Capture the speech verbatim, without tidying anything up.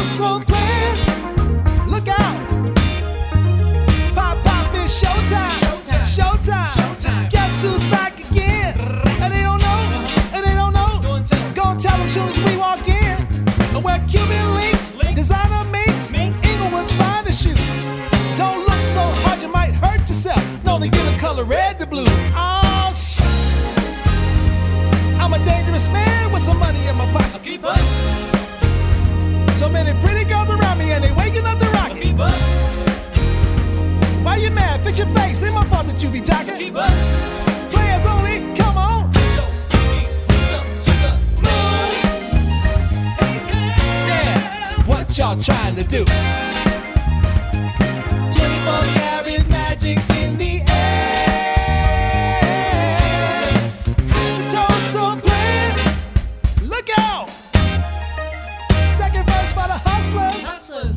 so playing. Look out. Pop, pop, it's showtime. Showtime. Showtime. Showtime. Guess who's back again? And they don't know. And they don't know. Gonna tell them soon as we walk in. Where Cuban links, designer minks, Inglewood's finest shoes. Don't look so hard, you might hurt yourself. Known to give the color red the blues. Oh, shit. I'm a dangerous man with some money in my pocket. Keep up. So many pretty girls around me and they waking up the rocket. Keep up. Why you mad? Fix your face. Ain't my fault that you be jocking. Keep up. Players only, come on. Joe, Kiki, pizza, sugar, moon. Hey, yeah. What y'all trying to do? twenty-four karat magic in the air. Head to toe, so playing. Look out. Second verse for the hustlers. Hustlers.